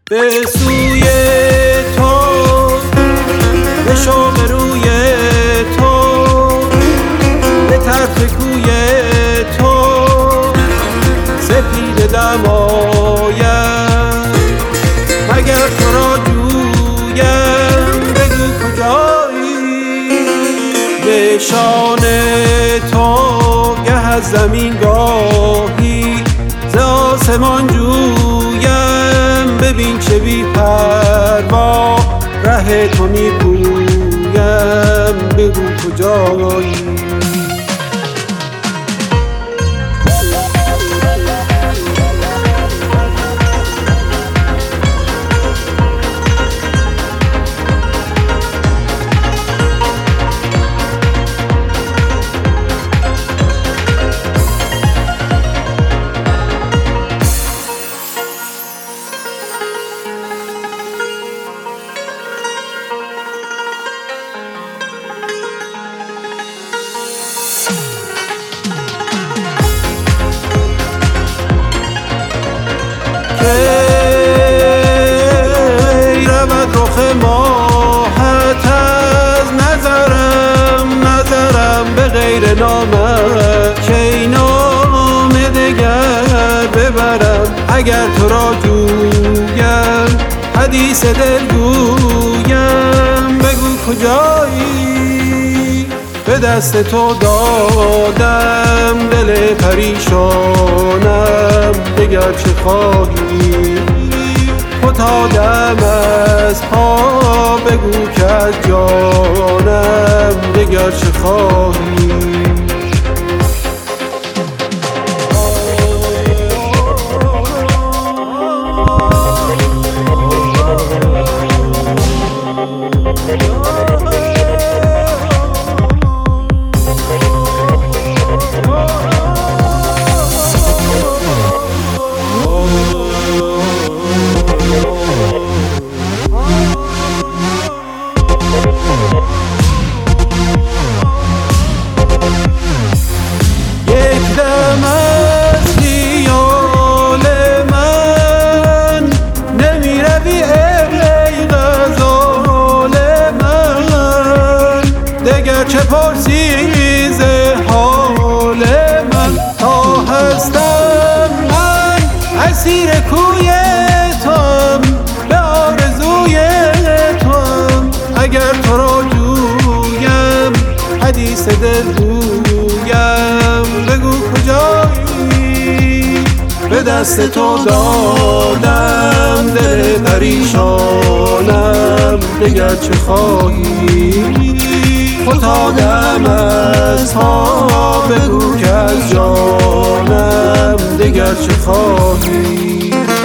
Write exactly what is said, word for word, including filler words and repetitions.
به سوی تو، به شوق روی تو، به طرف کوی تو سپید دمایم. مگر تو را جویم بگو کجایی؟ به شان تو گه از زمین گاهی ز آسمان جویم. ببین چه بی پروا ره تو می پویم، بگو کجایی؟ ای رود رخ ماهت از نظرم، نظرم به غیر نامت. کی نام دگر ببرم اگر تو را جویم؟ حدیث دل گویم، بگو کجایی؟ به دست تو دادم دل پریشانم، دگر چه خواهی؟ فتادم از پا، بگو که از جانم دگر چه خواهی؟ چه پرسی ز حال من؟ تا هستم من اسیر کوی توام، به آرزوی توام. اگر تو را جویم حدیث دل گویم، بگو کجایی؟ به دست تو دادم دل پریشانم، دگر چه خواهی؟ فتادم از پا، بگو که از جانم دگر چه خواهی؟